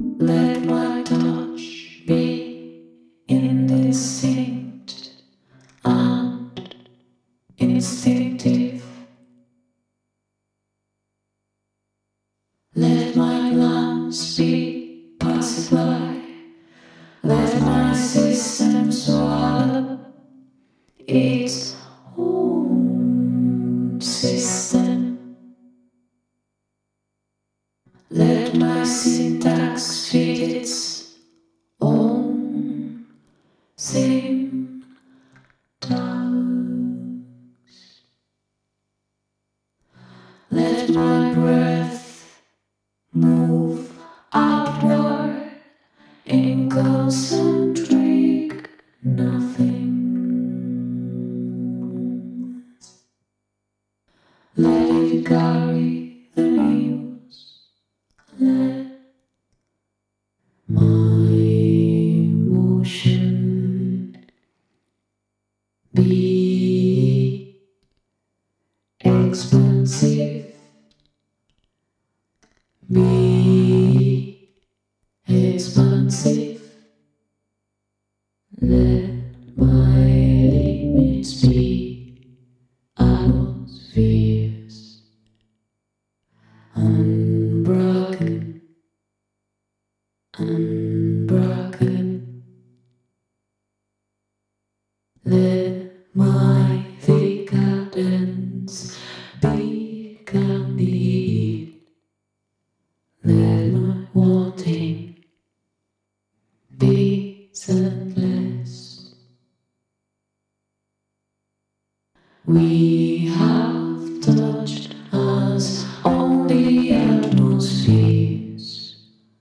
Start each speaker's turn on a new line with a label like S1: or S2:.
S1: Let my touch be indistinct and instinctive. Let my glance be passerby. Let my system swallow its own system. Let my syntax fit its own symptoms. Let my breath move upward in concentric nothing. Let it carry the news. Let my motion be expansive. Be expansive. Let my limits be atmospheres, unbroken, unbroken. Let my decadence be candid. Let my wanting be scentless. We